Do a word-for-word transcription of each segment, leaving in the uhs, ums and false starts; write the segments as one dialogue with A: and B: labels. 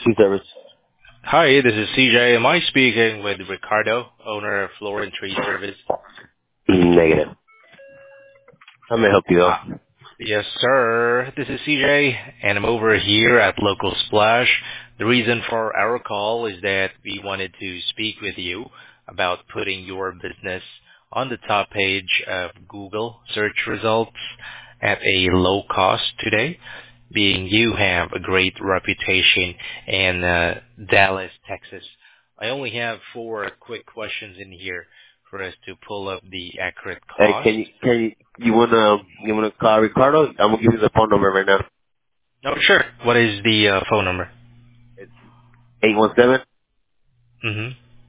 A: Tree Service.
B: Hi, this is C J. Am I speaking with Ricardo, owner of Floor and Tree Service?
A: Negative. How may I help you though?
B: Uh, yes, sir. This is C J, and I'm over here at Local Splash. The reason for our call is that we wanted to speak with you about putting your business on the top page of Google search results at a low cost today, being you have a great reputation in uh, Dallas, Texas. I only have four quick questions in here for us to pull up the accurate
A: Hey,
B: cost.
A: can you can you you wanna you wanna call Ricardo? I'm gonna give you the phone number right now.
B: Oh, sure. What is the uh, phone number?
A: It's eight one seven
B: Mm-hmm.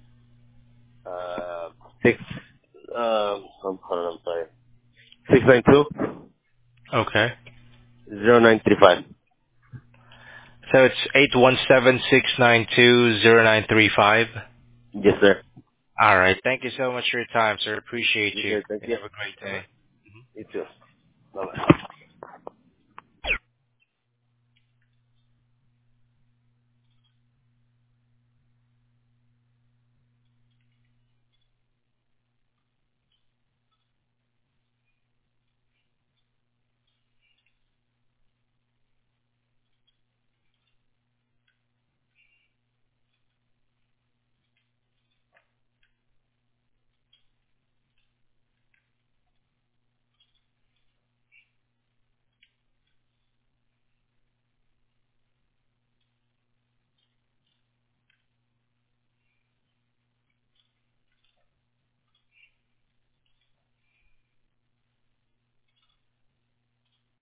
A: uh six um hold on, I'm sorry. Six nine two
B: Okay.
A: zero nine three five.
B: So it's eight one seven, six nine two, zero nine three five.
A: Yes, sir.
B: All right. Thank you so much for your time, sir. Appreciate
A: You
B: you.
A: good, thank
B: You
A: you.
B: have a great
A: Uh huh.
B: day.
A: You too. Bye bye.